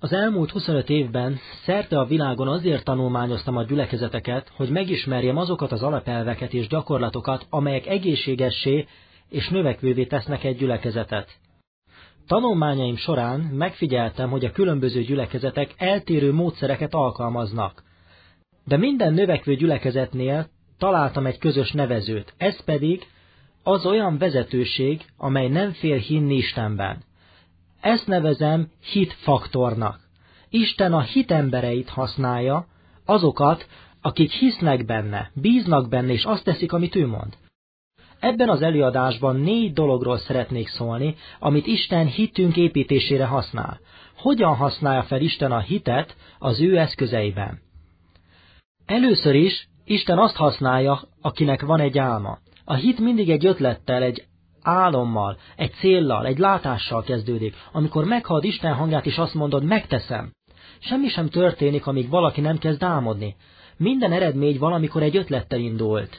Az elmúlt 25 évben szerte a világon azért tanulmányoztam a gyülekezeteket, hogy megismerjem azokat az alapelveket és gyakorlatokat, amelyek egészségessé és növekvővé tesznek egy gyülekezetet. Tanulmányaim során megfigyeltem, hogy a különböző gyülekezetek eltérő módszereket alkalmaznak. De minden növekvő gyülekezetnél találtam egy közös nevezőt, ez pedig az olyan vezetőség, amely nem fél hinni Istenben. Ezt nevezem hitfaktornak. Isten a hit embereit használja, azokat, akik hisznek benne, bíznak benne, és azt teszik, amit ő mond. Ebben az előadásban 4 dologról szeretnék szólni, amit Isten hitünk építésére használ. Hogyan használja fel Isten a hitet az ő eszközeiben? Először is Isten azt használja, akinek van egy álma. A hit mindig egy ötlettel, egy álommal, egy céllal, egy látással kezdődik. Amikor meghallod Isten hangját és azt mondod, megteszem. Semmi sem történik, amíg valaki nem kezd álmodni. Minden eredmény valamikor egy ötlettel indult.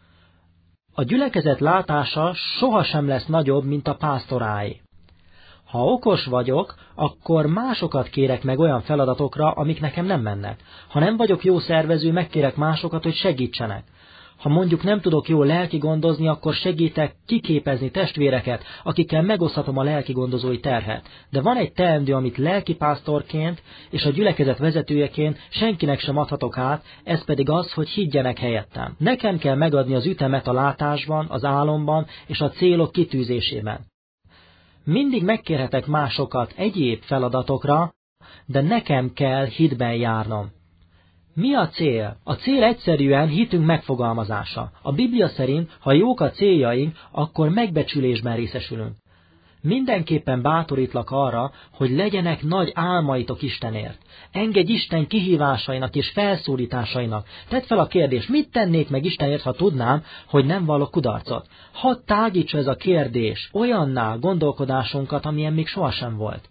A gyülekezet látása sohasem lesz nagyobb, mint a pásztoráé. Ha okos vagyok, akkor másokat kérek meg olyan feladatokra, amik nekem nem mennek. Ha nem vagyok jó szervező, megkérek másokat, hogy segítsenek. Ha mondjuk nem tudok jól lelki gondozni, akkor segítek kiképezni testvéreket, akikkel megoszthatom a lelki gondozói terhet. De van egy teendő, amit lelkipásztorként és a gyülekezet vezetőjeként senkinek sem adhatok át, ez pedig az, hogy higgyenek helyettem. Nekem kell megadni az ütemet a látásban, az álomban és a célok kitűzésében. Mindig megkérhetek másokat egyéb feladatokra, de nekem kell hitben járnom. Mi a cél? A cél egyszerűen hitünk megfogalmazása. A Biblia szerint, ha jók a céljaink, akkor megbecsülésben részesülünk. Mindenképpen bátorítlak arra, hogy legyenek nagy álmaitok Istenért. Engedj Isten kihívásainak és felszólításainak. Tedd fel a kérdést, mit tennék meg Istenért, ha tudnám, hogy nem vallok kudarcot? Hadd tágítsa ez a kérdés olyanná gondolkodásunkat, amilyen még sohasem volt.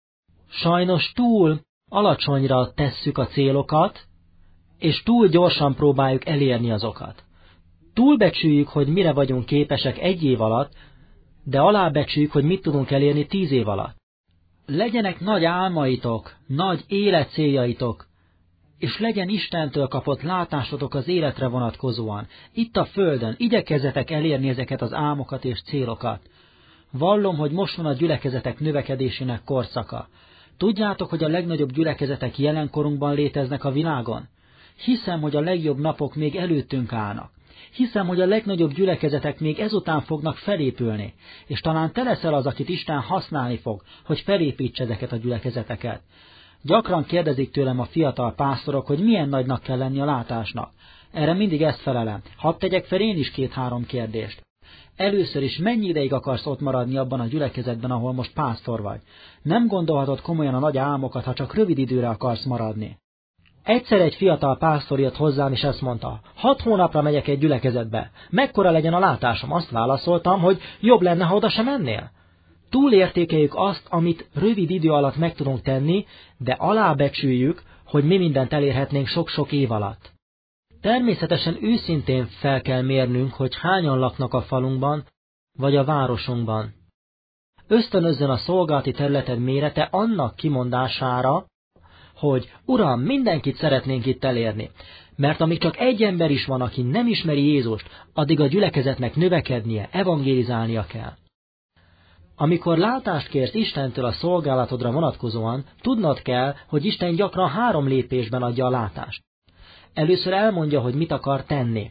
Sajnos túl alacsonyra tesszük a célokat, és túl gyorsan próbáljuk elérni azokat. Túlbecsüljük, hogy mire vagyunk képesek 1 év alatt, de alábecsüljük, hogy mit tudunk elérni 10 év alatt. Legyenek nagy álmaitok, nagy életcéljaitok, és legyen Istentől kapott látásotok az életre vonatkozóan. Itt a földön igyekezzetek elérni ezeket az álmokat és célokat. Vallom, hogy most van a gyülekezetek növekedésének korszaka. Tudjátok, hogy a legnagyobb gyülekezetek jelenkorunkban léteznek a világon? Hiszem, hogy a legjobb napok még előttünk állnak. Hiszem, hogy a legnagyobb gyülekezetek még ezután fognak felépülni, és talán te leszel az, akit Isten használni fog, hogy felépítse ezeket a gyülekezeteket. Gyakran kérdezik tőlem a fiatal pásztorok, hogy milyen nagynak kell lenni a látásnak. Erre mindig ezt felelem. Hadd tegyek fel én is 2-3 kérdést. Először is, mennyi ideig akarsz ott maradni abban a gyülekezetben, ahol most pásztor vagy? Nem gondolhatod komolyan a nagy álmokat, ha csak rövid időre akarsz maradni. Egyszer egy fiatal pásztor jött hozzám, és ezt mondta, 6 hónapra megyek egy gyülekezetbe. Mekkora legyen a látásom? Azt válaszoltam, hogy jobb lenne, ha oda sem mennél. Túlértékeljük azt, amit rövid idő alatt meg tudunk tenni, de alábecsüljük, hogy mi mindent elérhetnénk sok-sok év alatt. Természetesen őszintén fel kell mérnünk, hogy hányan laknak a falunkban, vagy a városunkban. Ösztönözzön a szolgálati területed mérete annak kimondására, hogy Uram, mindenkit szeretnénk itt elérni, mert amíg csak egy ember is van, aki nem ismeri Jézust, addig a gyülekezetnek növekednie, evangélizálnia kell. Amikor látást kérsz Istentől a szolgálatodra vonatkozóan, tudnod kell, hogy Isten gyakran 3 lépésben adja a látást. Először elmondja, hogy mit akar tenni.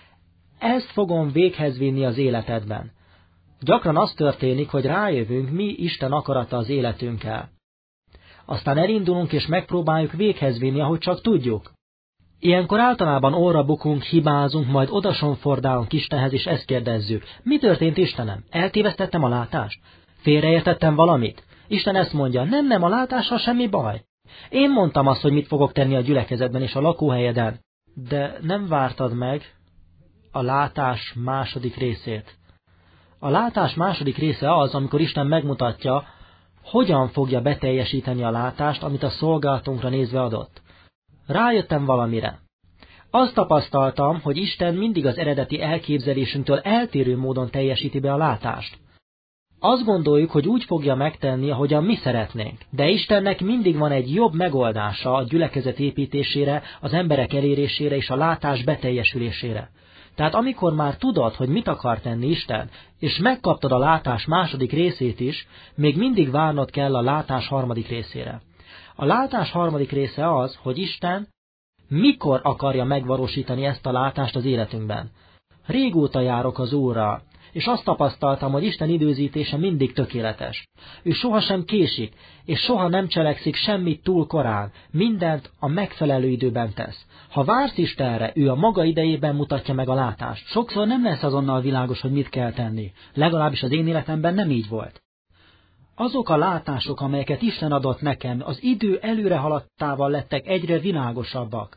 Ezt fogom véghez vinni az életedben. Gyakran az történik, hogy rájövünk, mi Isten akarata az életünkkel. Aztán elindulunk és megpróbáljuk véghez vinni, ahogy csak tudjuk. Ilyenkor általában orra bukunk, hibázunk, majd odasonfordálunk Istenhez, és ezt kérdezzük. Mi történt Istenem? Eltévesztettem a látást? Félreértettem valamit? Isten ezt mondja, nem, a látással semmi baj. Én mondtam azt, hogy mit fogok tenni a gyülekezetben és a lakóhelyeden. De nem vártad meg a látás második részét. A látás második része az, amikor Isten megmutatja, hogyan fogja beteljesíteni a látást, amit a szolgálatunkra nézve adott. Rájöttem valamire. Azt tapasztaltam, hogy Isten mindig az eredeti elképzelésünktől eltérő módon teljesíti be a látást. Azt gondoljuk, hogy úgy fogja megtenni, ahogyan mi szeretnénk. De Istennek mindig van egy jobb megoldása a gyülekezet építésére, az emberek elérésére és a látás beteljesülésére. Tehát amikor már tudod, hogy mit akar tenni Isten, és megkaptad a látás második részét is, még mindig várnod kell a látás harmadik részére. A látás harmadik része az, hogy Isten mikor akarja megvalósítani ezt a látást az életünkben. Régóta járok az Úrral, és azt tapasztaltam, hogy Isten időzítése mindig tökéletes. Ő sohasem késik, és soha nem cselekszik semmit túl korán, mindent a megfelelő időben tesz. Ha vársz Istenre, ő a maga idejében mutatja meg a látást. Sokszor nem lesz azonnal világos, hogy mit kell tenni. Legalábbis az én életemben nem így volt. Azok a látások, amelyeket Isten adott nekem, az idő előre haladtával lettek egyre világosabbak.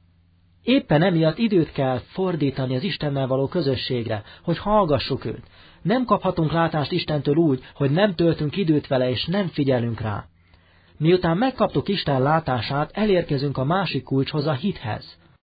Éppen emiatt időt kell fordítani az Istennel való közösségre, hogy hallgassuk őt. Nem kaphatunk látást Istentől úgy, hogy nem töltünk időt vele és nem figyelünk rá. Miután megkaptuk Isten látását, elérkezünk a másik kulcshoz, a hithez.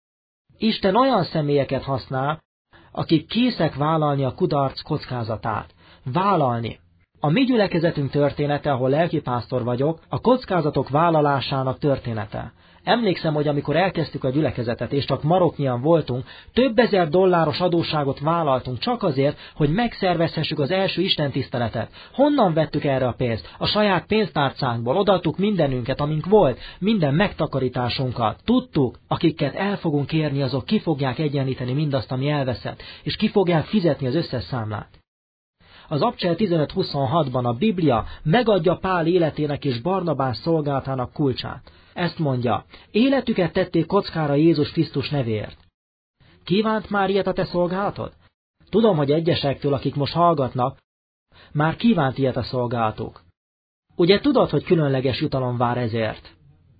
Isten olyan személyeket használ, akik készek vállalni a kudarc kockázatát. Vállalni. A mi gyülekezetünk története, ahol lelkipásztor vagyok, a kockázatok vállalásának története. Emlékszem, hogy amikor elkezdtük a gyülekezetet, és csak maroknyian voltunk, több ezer dolláros adósságot vállaltunk csak azért, hogy megszervezhessük az első istentiszteletet. Honnan vettük erre a pénzt? A saját pénztárcánkból odaadtuk mindenünket, amink volt, minden megtakarításunkat. Tudtuk, akiket el fogunk kérni, azok ki fogják egyenlíteni mindazt, ami elveszett, és ki fogják fizetni az összes számlát. Az Abcsel 15:26-ban a Biblia megadja Pál életének és Barnabás szolgálatának kulcsát. Ezt mondja, életüket tették kockára Jézus Krisztus nevéért. Kívánt már ilyet a te szolgálatod? Tudom, hogy egyesektől, akik most hallgatnak, már kívánt ilyet a szolgálatuk. Ugye tudod, hogy különleges jutalom vár ezért?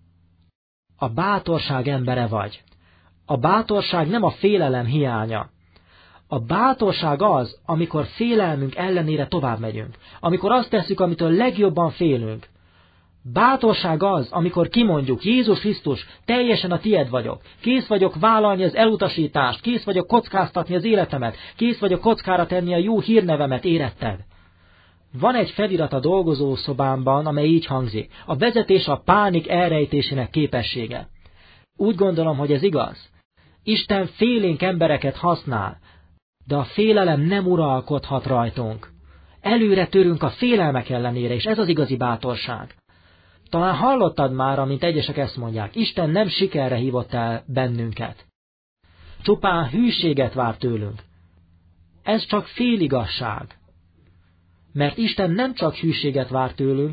A bátorság embere vagy. A bátorság nem a félelem hiánya. A bátorság az, amikor félelmünk ellenére tovább megyünk. Amikor azt tesszük, amitől legjobban félünk. Bátorság az, amikor kimondjuk, Jézus Krisztus, teljesen a tied vagyok. Kész vagyok vállalni az elutasítást, kész vagyok kockáztatni az életemet, kész vagyok kockára tenni a jó hírnevemet, éretted. Van egy felirat a dolgozószobámban, amely így hangzik. A vezetés a pánik elrejtésének képessége. Úgy gondolom, hogy ez igaz. Isten félénk embereket használ, de a félelem nem uralkodhat rajtunk. Előre törünk a félelmek ellenére, és ez az igazi bátorság. Talán hallottad már, amint egyesek ezt mondják, Isten nem sikerre hívott el bennünket. Csupán hűséget vár tőlünk. Ez csak féligasság. Mert Isten nem csak hűséget vár tőlünk,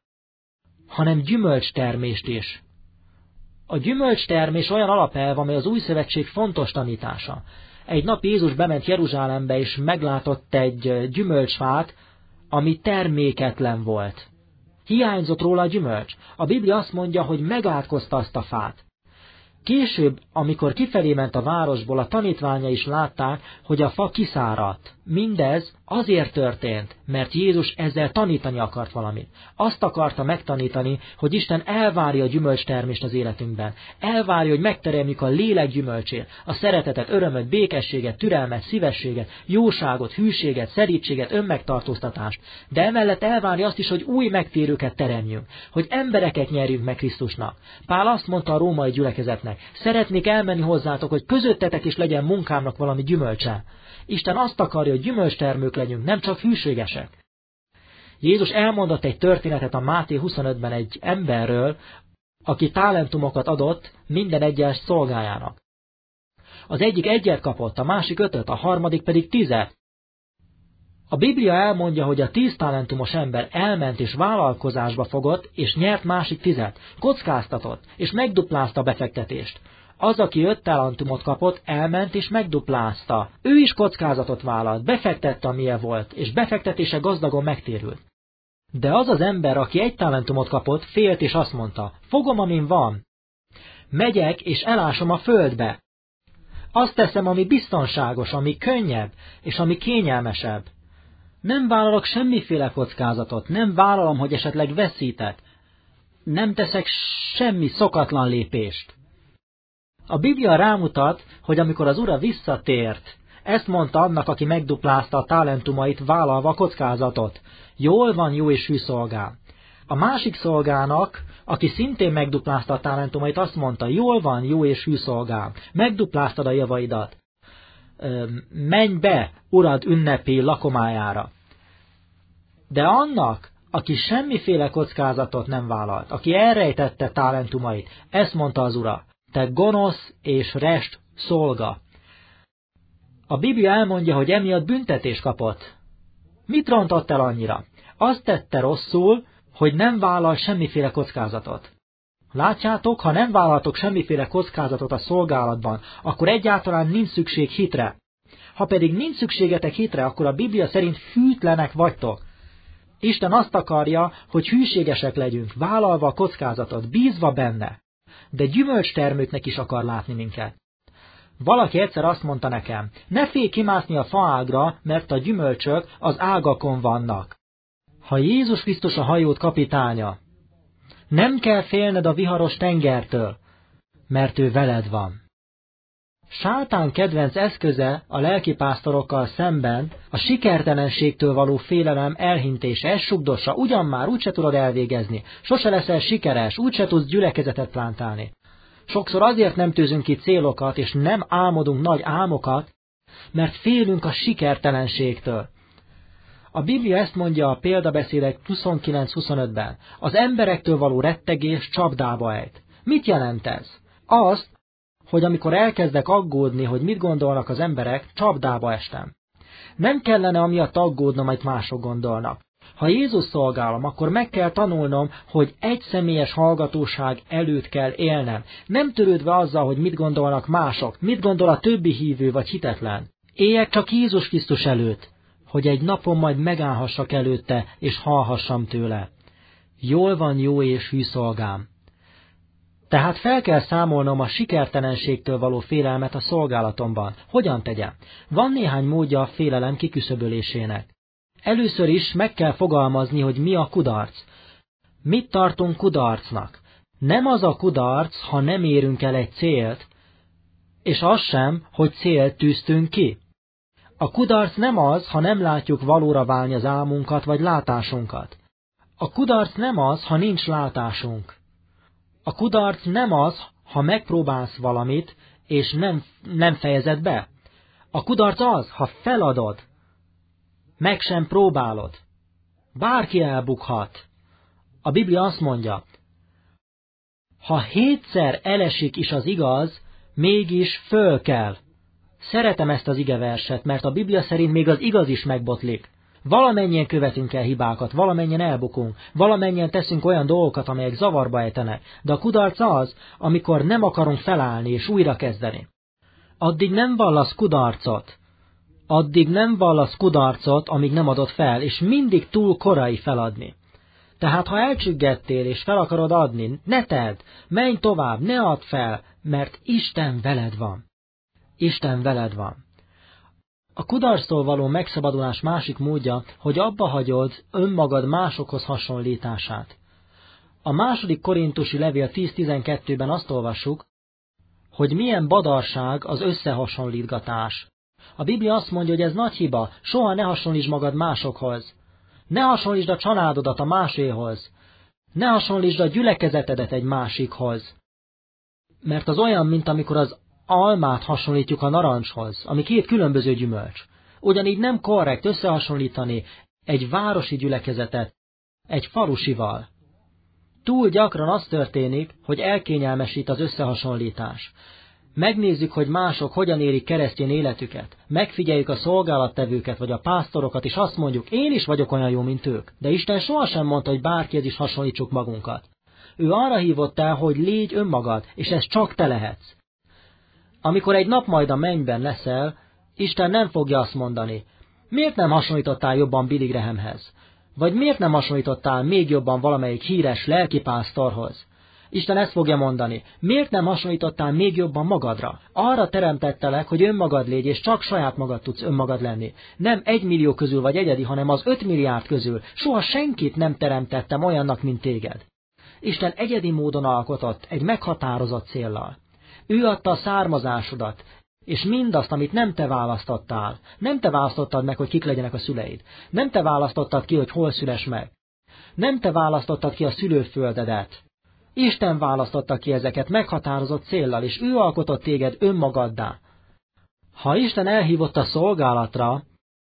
hanem gyümölcstermést is. A gyümölcstermés olyan alapelv, amely az új szövetség fontos tanítása. Egy nap Jézus bement Jeruzsálembe, és meglátott egy gyümölcsfát, ami terméketlen volt. Hiányzott róla a gyümölcs. A Biblia azt mondja, hogy megátkozta azt a fát. Később, amikor kifelé ment a városból, a tanítványa is látták, hogy a fa kiszáradt. Mindez azért történt, mert Jézus ezzel tanítani akart valamit. Azt akarta megtanítani, hogy Isten elvárja a gyümölcstermést az életünkben. Elvárja, hogy megteremjük a lélek gyümölcsét, a szeretetet, örömöt, békességet, türelmet, szívességet, jóságot, hűséget, szerítséget, önmegtartóztatást. De emellett elvárja azt is, hogy új megtérőket teremjünk, hogy embereket nyerjünk meg Krisztusnak. Pál azt mondta a római gyülekezetnek, szeretnék elmenni hozzátok, hogy közöttetek is legyen munkámnak valami gyümölcse. Isten azt akarja, hogy gyümölcstermők legyünk, nem csak hűségesek. Jézus elmondott egy történetet a Máté 25-ben egy emberről, aki talentumokat adott minden egyes szolgájának. Az egyik 1 kapott, a másik 5, a harmadik pedig 10. A Biblia elmondja, hogy a 10 talentumos ember elment és vállalkozásba fogott, és nyert másik 10, kockáztatott, és megduplázta a befektetést. Az, aki 5 talentumot kapott, elment és megduplázta. Ő is kockázatot vállalt, befektette, amilyen volt, és befektetése gazdagon megtérült. De az az ember, aki 1 talentumot kapott, félt és azt mondta, fogom, amin van. Megyek és elásom a földbe. Azt teszem, ami biztonságos, ami könnyebb, és ami kényelmesebb. Nem vállalok semmiféle kockázatot, nem vállalom, hogy esetleg veszítek. Nem teszek semmi szokatlan lépést. A Biblia rámutat, hogy amikor az Ura visszatért Ezt mondta annak, aki megduplázta a talentumait, vállalva a kockázatot. Jól van, jó és hű szolgám. A másik szolgának, aki szintén megduplázta a talentumait, azt mondta, jól van, jó és hű szolgám, megdupláztad a javaidat. Menj be, urad ünnepi lakomájára. De annak, aki semmiféle kockázatot nem vállalt, aki elrejtette talentumait, ezt mondta az Ura, te gonosz és rest szolga. A Biblia elmondja, hogy emiatt büntetést kapott. Mit rontott el annyira? Azt tette rosszul, hogy nem vállal semmiféle kockázatot. Látjátok, ha nem vállaltok semmiféle kockázatot a szolgálatban, akkor egyáltalán nincs szükség hitre. Ha pedig nincs szükségetek hitre, akkor a Biblia szerint hűtlenek vagytok. Isten azt akarja, hogy hűségesek legyünk, vállalva a kockázatot, bízva benne. De gyümölcstermőknek is akar látni minket. Valaki egyszer azt mondta nekem, ne félj kimászni a faágra, mert a gyümölcsök az ágakon vannak. Ha Jézus Krisztus a hajót kapitánya, nem kell félned a viharos tengertől, mert ő veled van. Sátán kedvenc eszköze a lelkipásztorokkal szemben a sikertelenségtől való félelem elhintése, ez sugdossa, ugyan már úgyse tudod elvégezni, sose leszel sikeres, úgyse tudsz gyülekezetet plántálni. Sokszor azért nem tűzünk ki célokat, és nem álmodunk nagy álmokat, mert félünk a sikertelenségtől. A Biblia ezt mondja a példabeszédek 29-25-ben. Az emberektől való rettegés csapdába ejt. Mit jelent ez? Azt, hogy amikor elkezdek aggódni, hogy mit gondolnak az emberek, csapdába estem. Nem kellene amiatt aggódnom, amit mások gondolnak. Ha Jézus szolgálom, akkor meg kell tanulnom, hogy egy személyes hallgatóság előtt kell élnem, nem törődve azzal, hogy mit gondolnak mások, mit gondol a többi hívő vagy hitetlen. Éljek csak Jézus Krisztus előtt, hogy egy napon majd megállhassak előtte, és hallhassam tőle. Jól van, jó és hű szolgám. Tehát fel kell számolnom a sikertelenségtől való félelmet a szolgálatomban. Hogyan tegyem? Van néhány módja a félelem kiküszöbölésének. Először is meg kell fogalmazni, hogy mi a kudarc. Mit tartunk kudarcnak? Nem az a kudarc, ha nem érünk el egy célt, és az sem, hogy célt tűztünk ki. A kudarc nem az, ha nem látjuk valóra válni az álmunkat vagy látásunkat. A kudarc nem az, ha nincs látásunk. A kudarc nem az, ha megpróbálsz valamit, és nem fejezed be. A kudarc az, ha feladod, meg sem próbálod. Bárki elbukhat. A Biblia azt mondja, ha 7-szer elesik is az igaz, mégis föl kell. Szeretem ezt az igeverset, mert a Biblia szerint még az igaz is megbotlik. Valamennyien követünk el hibákat, valamennyien elbukunk, valamennyien teszünk olyan dolgokat, amelyek zavarba ejtenek, de a kudarc az, amikor nem akarunk felállni és újra kezdeni. Addig nem vallasz kudarcot, amíg nem adod fel, és mindig túl korai feladni. Tehát ha elcsüggettél és fel akarod adni, ne tedd, menj tovább, ne add fel, mert Isten veled van. Isten veled van. A kudarctól való megszabadulás másik módja, hogy abba hagyod önmagad másokhoz hasonlítását. A második korintusi levél 10-12-ben azt olvassuk, hogy milyen badarság az összehasonlítgatás. A Biblia azt mondja, hogy ez nagy hiba, soha ne hasonlítsd magad másokhoz. Ne hasonlítsd a családodat a máséhoz. Ne hasonlítsd a gyülekezetedet egy másikhoz. Mert az olyan, mint amikor az almát hasonlítjuk a narancshoz, ami két különböző gyümölcs. Ugyanígy nem korrekt összehasonlítani egy városi gyülekezetet egy falusival. Túl gyakran az történik, hogy elkényelmesít az összehasonlítás. Megnézzük, hogy mások hogyan élik keresztény életüket. Megfigyeljük a szolgálattevőket vagy a pásztorokat, és azt mondjuk, én is vagyok olyan jó, mint ők. De Isten sohasem mondta, hogy bárkihez is hasonlítsuk magunkat. Ő arra hívott el, hogy légy önmagad, és ez csak te lehetsz. Amikor egy nap majd a mennyben leszel, Isten nem fogja azt mondani, miért nem hasonlítottál jobban Billy Grahamhez? Vagy miért nem hasonlítottál még jobban valamelyik híres lelkipásztorhoz? Isten ezt fogja mondani, miért nem hasonlítottál még jobban magadra? Arra teremtettelek, hogy önmagad légy, és csak saját magad tudsz önmagad lenni. Nem 1 millió közül vagy egyedi, hanem az 5 milliárd közül. Soha senkit nem teremtettem olyannak, mint téged. Isten egyedi módon alkotott, egy meghatározott céllal. Ő adta a származásodat, És mindazt, amit nem te választottál, nem te választottad meg, hogy kik legyenek a szüleid. Nem te választottad ki, hogy hol szüless meg. Nem te választottad ki a szülőföldedet. Isten választotta ki ezeket meghatározott céllal, és ő alkotott téged önmagaddá. Ha Isten elhívott a szolgálatra,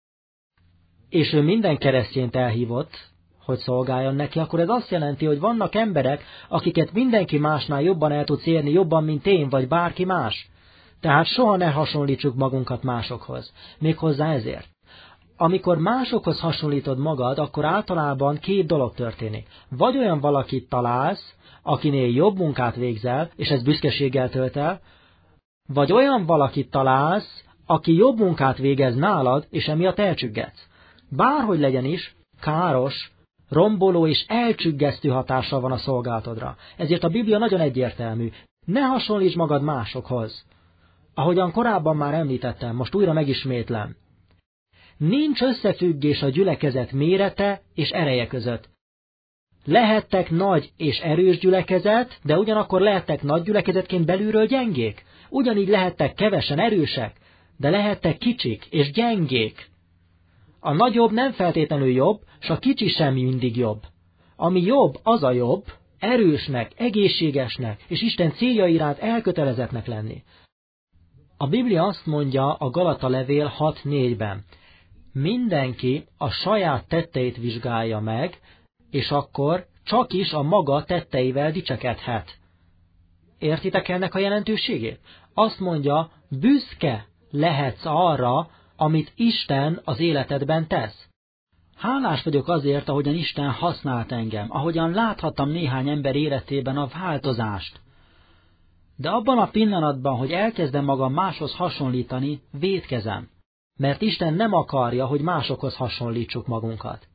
és ő minden keresztjént elhívott, hogy szolgáljon neki, akkor ez azt jelenti, hogy vannak emberek, akiket mindenki másnál jobban el tudsz érni, jobban, mint én, vagy bárki más. Tehát soha ne hasonlítsuk magunkat másokhoz. Méghozzá ezért. Amikor másokhoz hasonlítod magad, akkor általában két dolog történik. Vagy olyan valakit találsz, akinél jobb munkát végzel, és ez büszkeséggel tölt el, vagy olyan valakit találsz, aki jobb munkát végez nálad, és emiatt elcsüggetsz. Bárhogy legyen is, káros, romboló és elcsüggesztő hatással van a szolgálatodra. Ezért a Biblia nagyon egyértelmű. Ne hasonlíts magad másokhoz. Ahogyan korábban már említettem, most újra megismétlem. Nincs összefüggés a gyülekezet mérete és ereje között. Lehettek nagy és erős gyülekezet, de ugyanakkor lehettek nagy gyülekezetként belülről gyengék. Ugyanígy lehettek kevesen erősek, de lehettek kicsik és gyengék. A nagyobb nem feltétlenül jobb, s a kicsi sem mindig jobb. Ami jobb, az a jobb, erősnek, egészségesnek és Isten célja iránt elkötelezettnek lenni. A Biblia azt mondja a Galata levél 6:4-ben. Mindenki a saját tetteit vizsgálja meg, és akkor csak is a maga tetteivel dicsekedhet. Értitek ennek a jelentőségét? Azt mondja, büszke lehetsz arra, amit Isten az életedben tesz. Hálás vagyok azért, ahogyan Isten használt engem, ahogyan láthattam néhány ember életében a változást. De abban a pillanatban, hogy elkezdem magam máshoz hasonlítani, vétkezem. Mert Isten nem akarja, hogy másokhoz hasonlítsuk magunkat.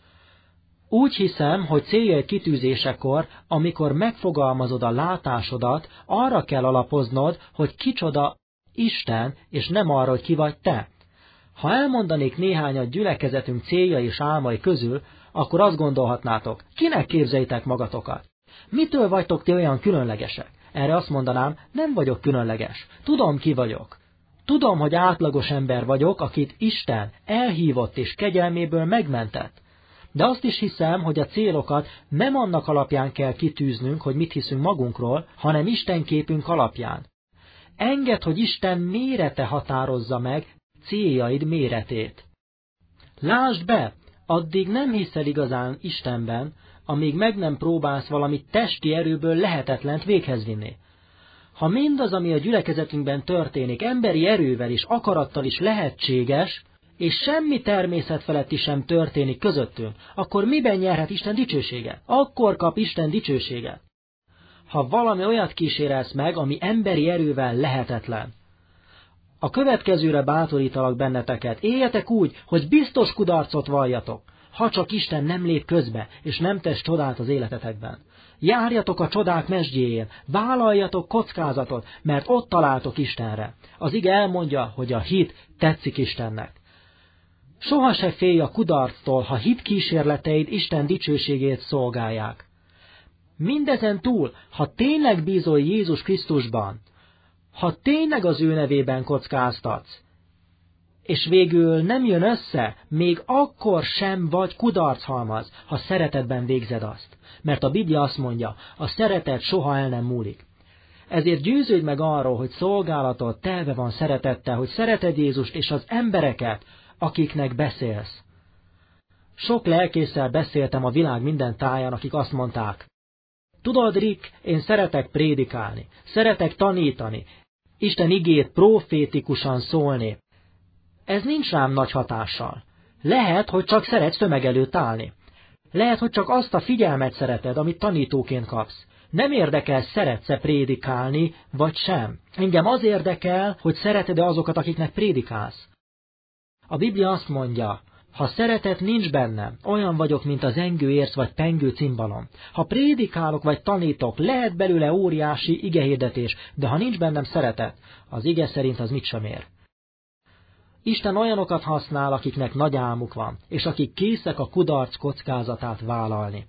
Úgy hiszem, hogy céljaid kitűzésekor, amikor megfogalmazod a látásodat, arra kell alapoznod, hogy kicsoda Isten, és nem arra, hogy ki vagy te. Ha elmondanék néhányat gyülekezetünk céljai és álmai közül, akkor azt gondolhatnátok, kinek képzeljétek magatokat? Mitől vagytok ti olyan különlegesek? Erre azt mondanám, nem vagyok különleges. Tudom, ki vagyok. Tudom, hogy átlagos ember vagyok, akit Isten elhívott és kegyelméből megmentett. De azt is hiszem, hogy a célokat nem annak alapján kell kitűznünk, hogy mit hiszünk magunkról, hanem Isten képünk alapján. Engedd, hogy Isten mérete határozza meg céljaid méretét. Lásd be, addig nem hiszel igazán Istenben, amíg meg nem próbálsz valami testi erőből lehetetlent véghez vinni. Ha mindaz, ami a gyülekezetünkben történik, emberi erővel és akarattal is lehetséges, és semmi természet feletti sem történik közöttünk, akkor miben nyerhet Isten dicsőséget? Akkor kap Isten dicsőséget. Ha valami olyat kísérelsz meg, ami emberi erővel lehetetlen. A következőre bátorítalak benneteket, éljetek úgy, hogy biztos kudarcot valljatok, ha csak Isten nem lép közbe, és nem tesz csodát az életetekben. Járjatok a csodák mesdjéjén, vállaljatok kockázatot, mert ott találtok Istenre. Az ige elmondja, hogy a hit tetszik Istennek. Soha se félj a kudarctól, ha hit kísérleteid Isten dicsőségét szolgálják. Mindezen túl, ha tényleg bízol Jézus Krisztusban, ha tényleg az ő nevében kockáztatsz, és végül nem jön össze, még akkor sem vagy kudarchalmaz, ha szeretetben végzed azt. Mert a Biblia azt mondja, a szeretet soha el nem múlik. Ezért győződj meg arról, hogy szolgálatod telve van szeretettel, hogy szereted Jézust és az embereket, akiknek beszélsz. Sok lelkésszel beszéltem a világ minden táján, akik azt mondták, tudod, Rick, én szeretek prédikálni, szeretek tanítani, Isten igét profétikusan szólni. Ez nincs rám nagy hatással. Lehet, hogy csak szeretsz tömeg előtt állni. Lehet, hogy csak azt a figyelmet szereted, amit tanítóként kapsz. Nem érdekel, szeretsz-e prédikálni, vagy sem. Engem az érdekel, hogy szereted-e azokat, akiknek prédikálsz. A Biblia azt mondja, ha szeretet nincs bennem, olyan vagyok, mint az zengő érc vagy pengő cimbalom. Ha prédikálok vagy tanítok, lehet belőle óriási igehirdetés, de ha nincs bennem szeretet, az ige szerint az mit sem ér. Isten olyanokat használ, akiknek nagy álmuk van, és akik készek a kudarc kockázatát vállalni.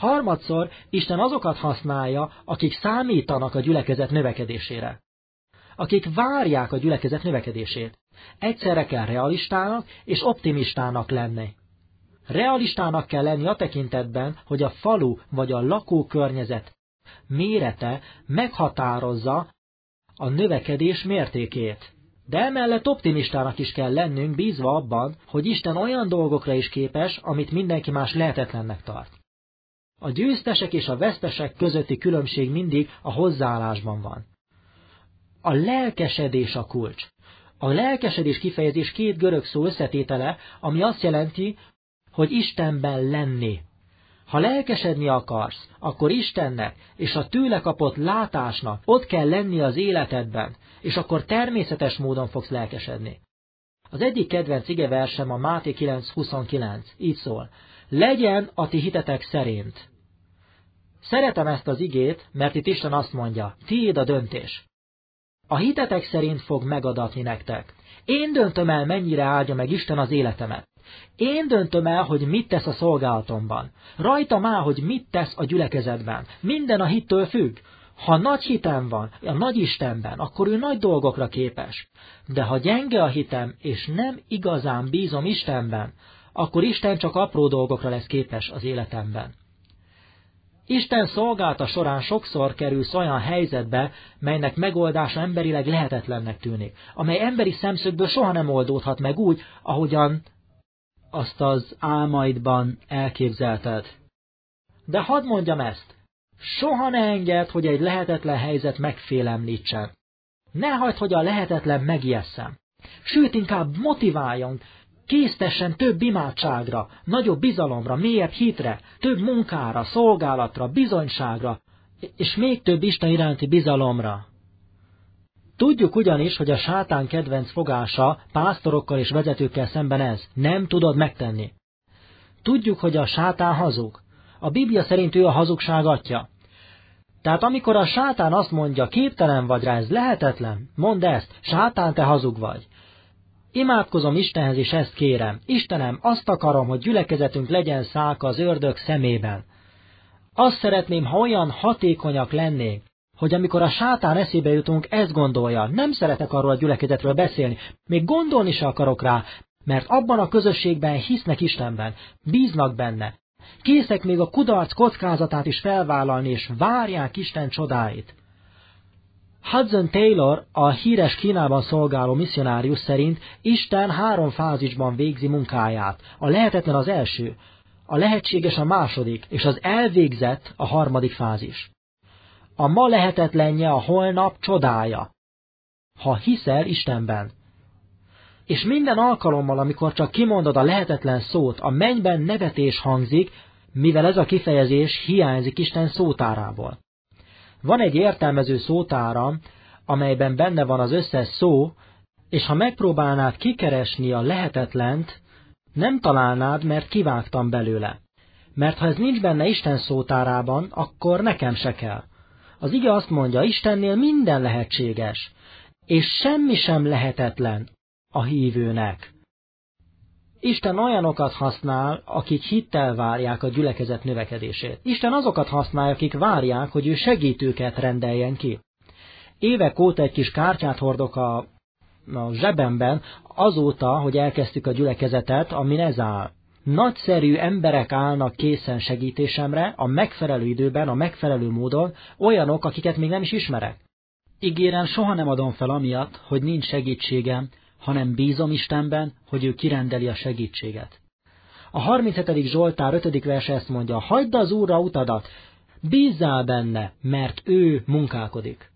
Harmadszor Isten azokat használja, akik számítanak a gyülekezet növekedésére. akik várják a gyülekezet növekedését. Egyszerre kell realistának és optimistának lenni. Realistának kell lenni a tekintetben, hogy a falu vagy a lakókörnyezet mérete meghatározza a növekedés mértékét. De emellett optimistának is kell lennünk, bízva abban, hogy Isten olyan dolgokra is képes, amit mindenki más lehetetlennek tart. A győztesek és a vesztesek közötti különbség mindig a hozzáállásban van. A lelkesedés a kulcs. A lelkesedés kifejezés két görög szó összetétele, ami azt jelenti, hogy Istenben lenni. Ha lelkesedni akarsz, akkor Istennek és a tőle kapott látásnak ott kell lenni az életedben, és akkor természetes módon fogsz lelkesedni. Az egyik kedvenc igeversem a Máté 9:29, így szól: legyen a ti hitetek szerint. Szeretem ezt az igét, mert itt Isten azt mondja, tiéd a döntés. A hitetek szerint fog megadatni nektek. Én döntöm el, mennyire áldja meg Isten az életemet. Én döntöm el, hogy mit tesz a szolgálatomban. Rajtam áll, hogy mit tesz a gyülekezetben. Minden a hittől függ. Ha nagy hitem van, a nagy Istenben, akkor ő nagy dolgokra képes. De ha gyenge a hitem, és nem igazán bízom Istenben, akkor Isten csak apró dolgokra lesz képes az életemben. Isten szolgálata során sokszor kerülsz olyan helyzetbe, melynek megoldása emberileg lehetetlennek tűnik, amely emberi szemszögből soha nem oldódhat meg úgy, ahogyan azt az álmaidban elképzelted. De hadd mondjam ezt, soha ne engedd, hogy egy lehetetlen helyzet megfélemlítsen. Ne hagyd, hogy a lehetetlen megijesszen. Sőt, inkább motiváljon, késztessen több imádságra, nagyobb bizalomra, mélyebb hitre, több munkára, szolgálatra, bizonyságra, és még több Isten iránti bizalomra. Tudjuk ugyanis, hogy a sátán kedvenc fogása pásztorokkal és vezetőkkel szemben ez. Nem tudod megtenni. Tudjuk, hogy a sátán hazug. A Biblia szerint ő a hazugság atya. Tehát amikor a sátán azt mondja, képtelen vagy rá, ez lehetetlen, mondd ezt, sátán, te hazug vagy. Imádkozom Istenhez, és ezt kérem. Istenem, azt akarom, hogy gyülekezetünk legyen szálka az ördög szemében. Azt szeretném, ha olyan hatékonyak lennénk, hogy amikor a sátán eszébe jutunk, ezt gondolja. Nem szeretek arról a gyülekezetről beszélni, még gondolni se akarok rá, mert abban a közösségben hisznek Istenben, bíznak benne. Készek még a kudarc kockázatát is felvállalni, és várják Isten csodáit. Hudson Taylor, a híres Kínában szolgáló misszionárius szerint Isten 3 fázisban végzi munkáját. A lehetetlen az első, a lehetséges a második, és az elvégzett a 3. fázis. A ma lehetetlenje a holnap csodája, ha hiszel Istenben. És minden alkalommal, amikor csak kimondod a lehetetlen szót, a mennyben nevetés hangzik, mivel ez a kifejezés hiányzik Isten szótárából. Van egy értelmező szótáram, amelyben benne van az összes szó, és ha megpróbálnád kikeresni a lehetetlent, nem találnád, mert kivágtam belőle. Mert ha ez nincs benne Isten szótárában, akkor nekem se kell. Az ige azt mondja, Istennél minden lehetséges, és semmi sem lehetetlen a hívőnek. Isten olyanokat használ, akik hittel várják a gyülekezet növekedését. Isten azokat használja, akik várják, hogy ő segítőket rendeljen ki. Évek óta egy kis kártyát hordok a zsebemben, azóta, hogy elkezdtük a gyülekezetet, amin ez áll. Nagyszerű emberek állnak készen segítésemre, a megfelelő időben, a megfelelő módon, olyanok, akiket még nem is ismerek. Ígérem, soha nem adom fel amiatt, hogy nincs segítségem, hanem bízom Istenben, hogy ő kirendeli a segítséget. A 37. Zsoltár 5. verse ezt mondja, hagyd az Úrra utadat, bízzál benne, mert ő munkálkodik.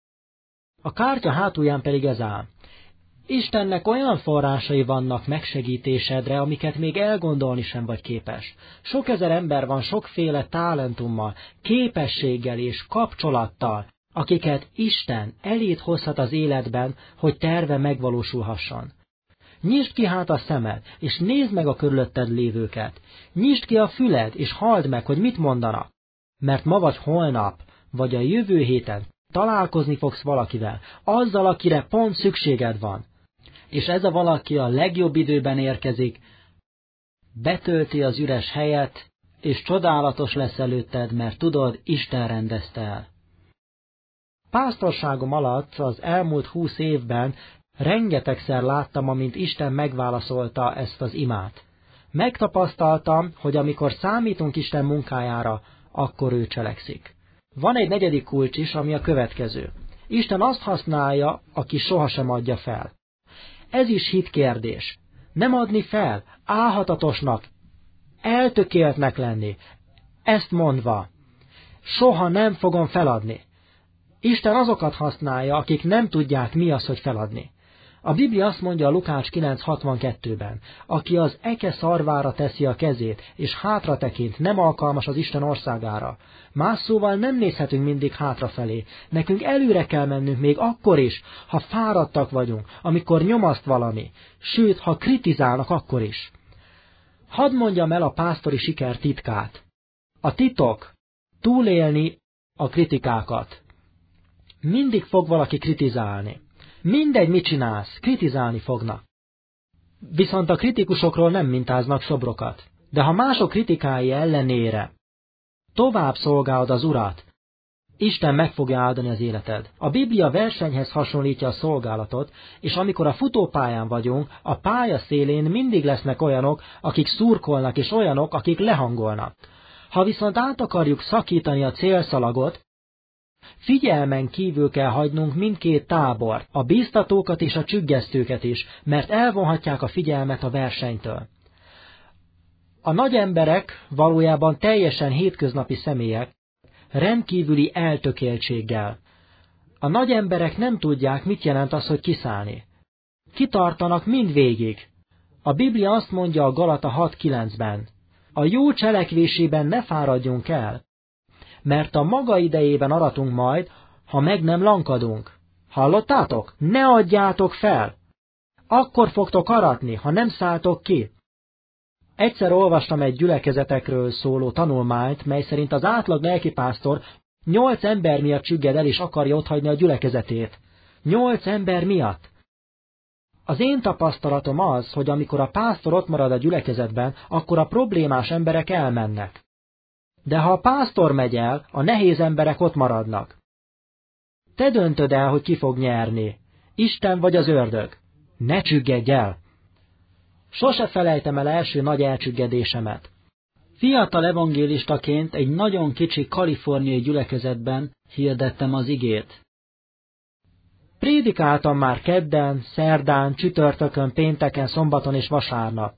A kártya hátulján pedig ez áll. Istennek olyan forrásai vannak megsegítésedre, amiket még elgondolni sem vagy képes. Sok ezer ember van sokféle talentummal, képességgel és kapcsolattal, akiket Isten eléd hozhat az életben, hogy terve megvalósulhasson. Nyisd ki hát a szemed, és nézd meg a körülötted lévőket. Nyisd ki a füled, és halld meg, hogy mit mondanak. Mert ma vagy holnap, vagy a jövő héten találkozni fogsz valakivel, azzal, akire pont szükséged van. És ez a valaki a legjobb időben érkezik, betölti az üres helyet, és csodálatos lesz előtted, mert tudod, Isten rendezte el. Pásztorságom alatt az elmúlt 20 évben rengetegszer láttam, amint Isten megválaszolta ezt az imát. Megtapasztaltam, hogy amikor számítunk Isten munkájára, akkor ő cselekszik. Van egy negyedik kulcs is, ami a következő. Isten azt használja, aki sohasem adja fel. Ez is hitkérdés. Nem adni fel, álhatatosnak, eltökéltnek lenni. Ezt mondva, soha nem fogom feladni. Isten azokat használja, akik nem tudják, mi az, hogy feladni. A Biblia azt mondja a Lukács 9:62-ben, aki az eke szarvára teszi a kezét, és hátra tekint, nem alkalmas az Isten országára. Más szóval nem nézhetünk mindig hátrafelé. Nekünk előre kell mennünk még akkor is, ha fáradtak vagyunk, amikor nyomaszt valami, sőt, ha kritizálnak akkor is. Hadd mondjam el a pásztori siker titkát. A titok túlélni a kritikákat. Mindig fog valaki kritizálni. Mindegy, mit csinálsz, kritizálni fognak. Viszont a kritikusokról nem mintáznak szobrokat. De ha mások kritikái ellenére tovább szolgálod az Urat, Isten meg fogja áldani az életed. A Biblia versenyhez hasonlítja a szolgálatot, és amikor a futópályán vagyunk, a pálya szélén mindig lesznek olyanok, akik szurkolnak, és olyanok, akik lehangolnak. Ha viszont át akarjuk szakítani a célszalagot, figyelmen kívül kell hagynunk mindkét tábort, a bíztatókat és a csüggesztőket is, mert elvonhatják a figyelmet a versenytől. A nagy emberek valójában teljesen hétköznapi személyek, rendkívüli eltökéltséggel. A nagy emberek nem tudják, mit jelent az, hogy kiszállni. Kitartanak mindvégig. A Biblia azt mondja a Galata 6:9-ben, a jó cselekvésében ne fáradjunk el, mert a maga idejében aratunk majd, ha meg nem lankadunk. Hallottátok? Ne adjátok fel! Akkor fogtok aratni, ha nem szálltok ki. Egyszer olvastam egy gyülekezetekről szóló tanulmányt, mely szerint az átlag lelkipásztor 8 ember miatt csügged el és akarja otthagyni a gyülekezetét. 8 ember miatt! Az én tapasztalatom az, hogy amikor a pásztor ott marad a gyülekezetben, akkor a problémás emberek elmennek. De ha a pásztor megy el, a nehéz emberek ott maradnak. Te döntöd el, hogy ki fog nyerni. Isten vagy az ördög. Ne csüggedj el! Sose felejtem el első nagy elcsüggedésemet. Fiatal evangélistaként egy nagyon kicsi kaliforniai gyülekezetben hirdettem az igét. Prédikáltam már kedden, szerdán, csütörtökön, pénteken, szombaton és vasárnap.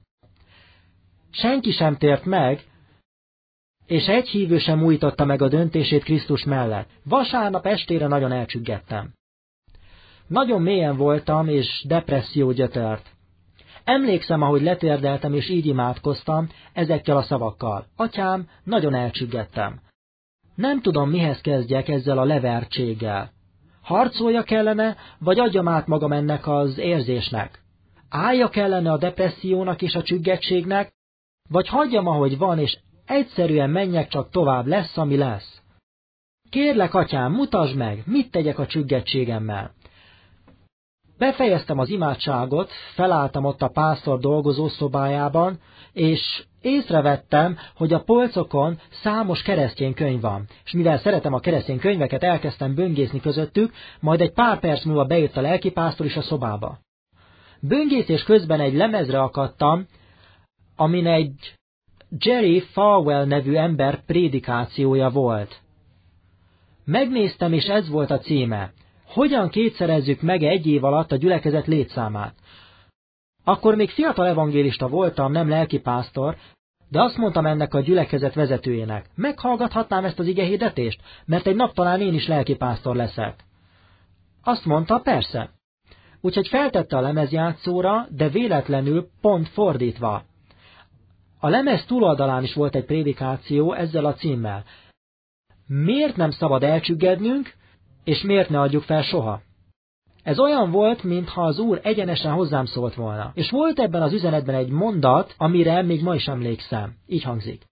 Senki sem tért meg, és egy hívő sem újította meg a döntését Krisztus mellett. Vasárnap estére nagyon elcsüggedtem. Nagyon mélyen voltam, és depresszió gyötört. Emlékszem, ahogy letérdeltem, és így imádkoztam ezekkel a szavakkal. Atyám, nagyon elcsüggedtem. Nem tudom, mihez kezdjek ezzel a levertséggel. Harcoljak ellene, vagy adjam át magam ennek az érzésnek? Álljak ellene a depressziónak és a csüggedtségnek, vagy hagyjam, ahogy van, és egyszerűen menjek csak tovább, lesz, ami lesz. Kérlek, atyám, mutasd meg, mit tegyek a csüggedtségemmel. Befejeztem az imádságot, felálltam ott a pásztor dolgozószobájában, és észrevettem, hogy a polcokon számos keresztény könyv van, és mivel szeretem a keresztény könyveket, elkezdtem böngészni közöttük, majd egy pár perc múlva bejött a lelkipásztor is a szobába. Böngészés közben egy lemezre akadtam, amin egy Jerry Falwell nevű ember prédikációja volt. Megnéztem, és ez volt a címe. Hogyan kétszerezzük meg egy év alatt a gyülekezet létszámát? Akkor még fiatal evangélista voltam, nem lelkipásztor, de azt mondtam ennek a gyülekezet vezetőjének, meghallgathatnám ezt az igehirdetést, mert egy nap talán én is lelkipásztor leszek. Azt mondta, persze. Úgyhogy feltette a lemezjátszóra, de véletlenül pont fordítva. A lemez túloldalán is volt egy prédikáció ezzel a címmel. Miért nem szabad elcsüggednünk, és miért ne adjuk fel soha? Ez olyan volt, mintha az Úr egyenesen hozzám szólt volna. És volt ebben az üzenetben egy mondat, amire még ma is emlékszem. Így hangzik.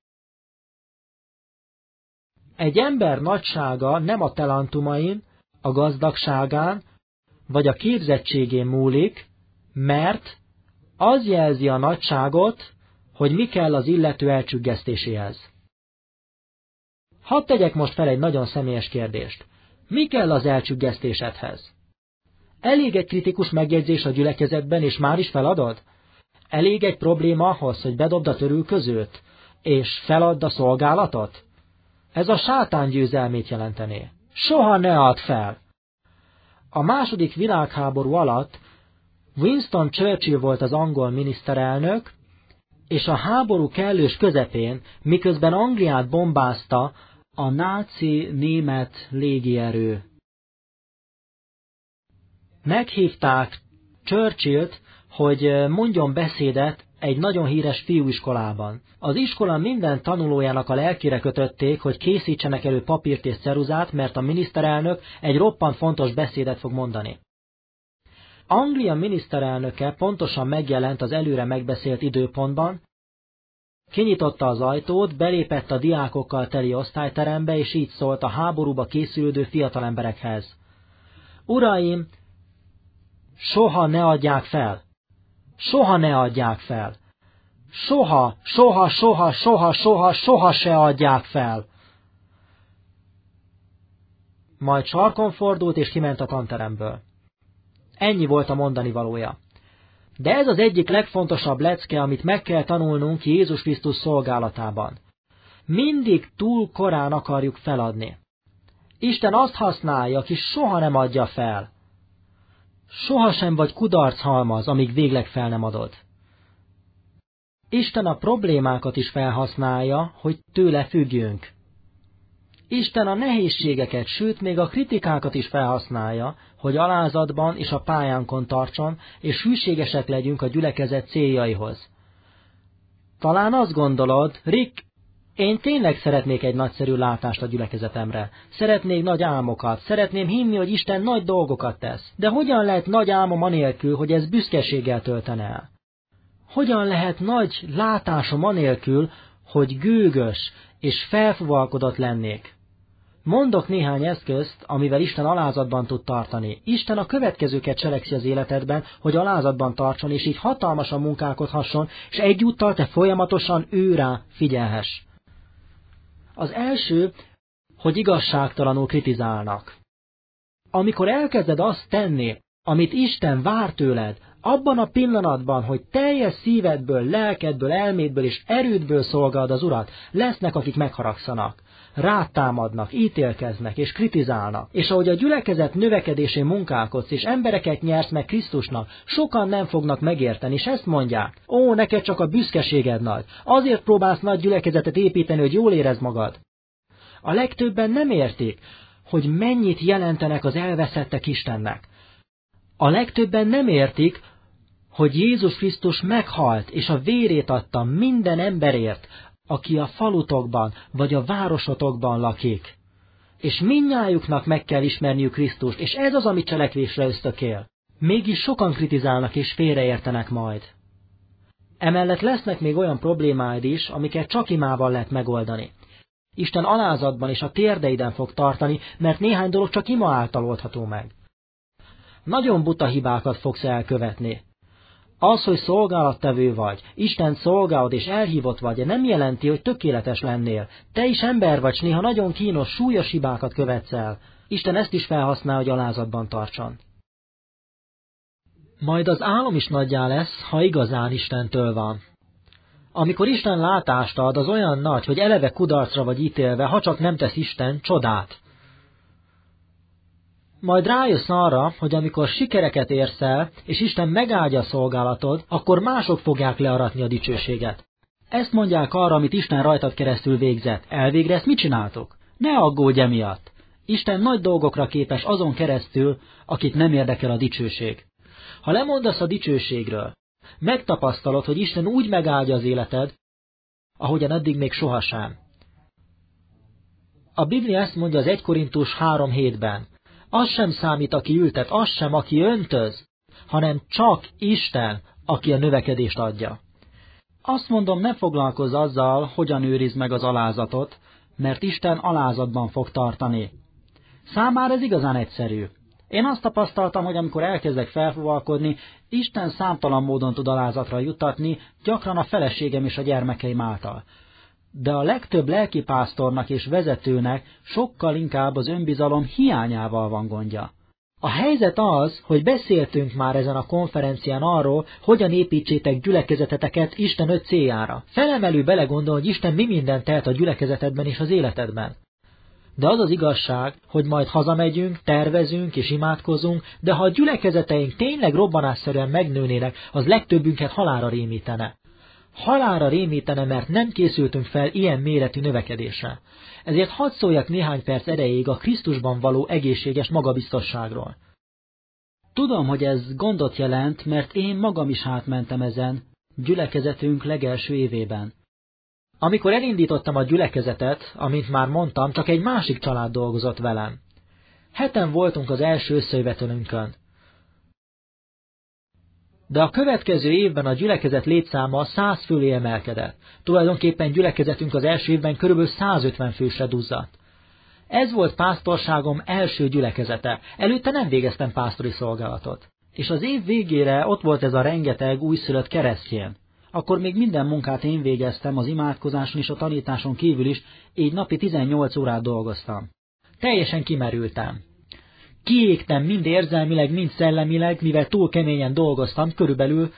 Egy ember nagysága nem a talentumain, a gazdagságán, vagy a képzettségén múlik, mert az jelzi a nagyságot, hogy mi kell az illető elcsüggesztéséhez. Hadd tegyek most fel egy nagyon személyes kérdést. Mi kell az elcsüggesztésedhez? Elég egy kritikus megjegyzés a gyülekezetben, és már is feladod? Elég egy probléma ahhoz, hogy bedobd a törülközőt, és feladd a szolgálatot? Ez a sátán győzelmét jelentené. Soha ne add fel! A második világháború alatt Winston Churchill volt az angol miniszterelnök, és a háború kellős közepén, miközben Angliát bombázta a náci német légierő. Meghívták Churchillt, hogy mondjon beszédet egy nagyon híres fiúiskolában. Az iskola minden tanulójának a lelkére kötötték, hogy készítsenek elő papírt és ceruzát, mert a miniszterelnök egy roppant fontos beszédet fog mondani. Anglia miniszterelnöke pontosan megjelent az előre megbeszélt időpontban, kinyitotta az ajtót, belépett a diákokkal teli osztályterembe, és így szólt a háborúba készülődő fiatalemberekhez. Uraim, soha ne adják fel! Soha ne adják fel! Soha, soha, soha, soha, soha, soha se adják fel! Majd sarkon fordult, és kiment a tanteremből. Ennyi volt a mondani valója. De ez az egyik legfontosabb lecke, amit meg kell tanulnunk Jézus Krisztus szolgálatában. Mindig túl korán akarjuk feladni. Isten azt használja, aki soha nem adja fel. Sohasem vagy kudarchalmaz, amíg végleg fel nem adod. Isten a problémákat is felhasználja, hogy tőle függjünk. Isten a nehézségeket, sőt még a kritikákat is felhasználja, hogy alázatban és a pályánkon tartson, és hűségesek legyünk a gyülekezet céljaihoz. Talán azt gondolod, Rick, én tényleg szeretnék egy nagyszerű látást a gyülekezetemre. Szeretnék nagy álmokat, szeretném hinni, hogy Isten nagy dolgokat tesz. De hogyan lehet nagy álmom anélkül, hogy ez büszkeséggel töltene el? Hogyan lehet nagy látásom anélkül, hogy gőgös és felfúvalkodott lennék? Mondok néhány eszközt, amivel Isten alázatban tud tartani. Isten a következőket cselekszi az életedben, hogy alázatban tartson, és így hatalmasan munkálkodhasson, és egyúttal te folyamatosan őrá figyelhess. Az első, hogy igazságtalanul kritizálnak. Amikor elkezded azt tenni, amit Isten vár tőled, abban a pillanatban, hogy teljes szívedből, lelkedből, elmédből és erődből szolgálod az Urat, lesznek, akik megharagszanak, rátámadnak, ítélkeznek és kritizálnak. És ahogy a gyülekezet növekedésén munkálkodsz, és embereket nyersz meg Krisztusnak, sokan nem fognak megérteni, és ezt mondják: ó, neked csak a büszkeséged nagy, azért próbálsz nagy gyülekezetet építeni, hogy jól érezd magad. A legtöbben nem értik, hogy mennyit jelentenek az elveszettek Istennek. A legtöbben nem értik, hogy Jézus Krisztus meghalt, és a vérét adta minden emberért, aki a falutokban vagy a városotokban lakik. És mindnyájuknak meg kell ismerniük Krisztust, és ez az, ami cselekvésre ösztökél. Mégis sokan kritizálnak és félreértenek majd. Emellett lesznek még olyan problémáid is, amiket csak imával lehet megoldani. Isten alázatban és a térdeiden fog tartani, mert néhány dolog csak ima által oldható meg. Nagyon buta hibákat fogsz elkövetni. Az, hogy szolgálattevő vagy, Istent szolgálod és elhívott vagy, nem jelenti, hogy tökéletes lennél. Te is ember vagy, néha nagyon kínos, súlyos hibákat követsz el. Isten ezt is felhasznál, hogy alázatban tartson. Majd az álom is nagyjá lesz, ha igazán Istentől van. Amikor Isten látást ad, az olyan nagy, hogy eleve kudarcra vagy ítélve, ha csak nem tesz Isten csodát. Majd rájössz arra, hogy amikor sikereket érsz el, és Isten megáldja a szolgálatod, akkor mások fogják learatni a dicsőséget. Ezt mondják arra, amit Isten rajtad keresztül végzett. Elvégre ezt mit csináltok? Ne aggódj emiatt! Isten nagy dolgokra képes azon keresztül, akit nem érdekel a dicsőség. Ha lemondasz a dicsőségről, megtapasztalod, hogy Isten úgy megáldja az életed, ahogyan eddig még sohasem. A Biblia ezt mondja az 1 Korintus 3:7-ben. Az sem számít, aki ültet, az sem, aki öntöz, hanem csak Isten, aki a növekedést adja. Azt mondom, ne foglalkozz azzal, hogyan őrizd meg az alázatot, mert Isten alázatban fog tartani. Számára ez igazán egyszerű. Én azt tapasztaltam, hogy amikor elkezdek felfúvalkodni, Isten számtalan módon tud alázatra juttatni, gyakran a feleségem és a gyermekeim által. De a legtöbb lelkipásztornak és vezetőnek sokkal inkább az önbizalom hiányával van gondja. A helyzet az, hogy beszéltünk már ezen a konferencián arról, hogyan építsétek gyülekezeteteket Isten 5 céljára. Felemelő belegondol, hogy Isten mi mindent tehet a gyülekezetedben és az életedben. De az az igazság, hogy majd hazamegyünk, tervezünk és imádkozunk, de ha a gyülekezeteink tényleg robbanásszerűen megnőnének, az legtöbbünket halálra rémítene. Halálra rémítene, mert nem készültünk fel ilyen méretű növekedésre. Ezért hadd szóljak néhány perc erejéig a Krisztusban való egészséges magabiztosságról. Tudom, hogy ez gondot jelent, mert én magam is átmentem ezen, gyülekezetünk legelső évében. Amikor elindítottam a gyülekezetet, amint már mondtam, csak egy másik család dolgozott velem. 7-en voltunk az első összejövetelünkön. De a következő évben a gyülekezet létszáma 100 főre emelkedett. Tulajdonképpen gyülekezetünk az első évben körülbelül 150 fősre duzzadt. Ez volt pásztorságom első gyülekezete. Előtte nem végeztem pásztori szolgálatot. És az év végére ott volt ez a rengeteg újszülött keresztjén. Akkor még minden munkát én végeztem, az imádkozáson és a tanításon kívül is, így napi 18 órát dolgoztam. Teljesen kimerültem. Kiégtem mind érzelmileg, mind szellemileg, mivel túl keményen dolgoztam, körülbelül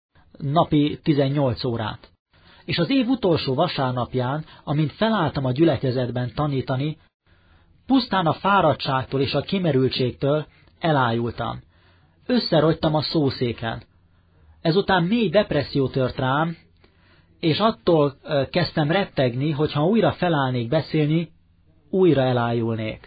napi 18 órát. És az év utolsó vasárnapján, amint felálltam a gyülekezetben tanítani, pusztán a fáradtságtól és a kimerültségtől elájultam. Összerogytam a szószéken. Ezután mély depresszió tört rám, és attól kezdtem rettegni, hogy ha újra felállnék beszélni, újra elájulnék.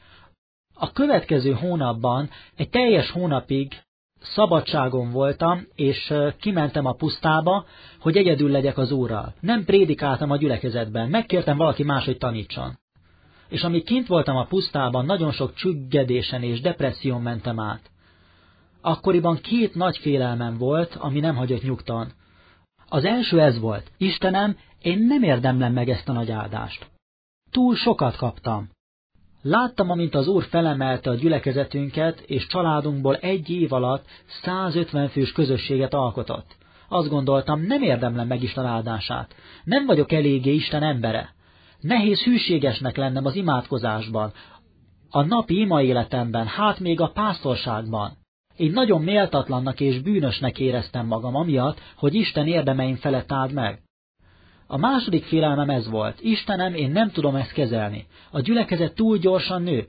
A következő hónapban, egy teljes hónapig szabadságon voltam, és kimentem a pusztába, hogy egyedül legyek az Úrral. Nem prédikáltam a gyülekezetben, megkértem valaki más, hogy tanítson. És amíg kint voltam a pusztában, nagyon sok csüggedésen és depresszión mentem át. Akkoriban 2 nagy félelmem volt, ami nem hagyott nyugtalan. Az első ez volt: Istenem, én nem érdemlem meg ezt a nagy áldást. Túl sokat kaptam. Láttam, amint az Úr felemelte a gyülekezetünket, és családunkból egy év alatt 150 fős közösséget alkotott. Azt gondoltam, nem érdemlem meg Isten áldását. Nem vagyok eléggé Isten embere. Nehéz hűségesnek lennem az imádkozásban, a napi ima életemben, hát még a pásztorságban. Én nagyon méltatlannak és bűnösnek éreztem magam amiatt, hogy Isten érdemeim felett áld meg. A második félelmem ez volt: Istenem, én nem tudom ezt kezelni. A gyülekezet túl gyorsan nő.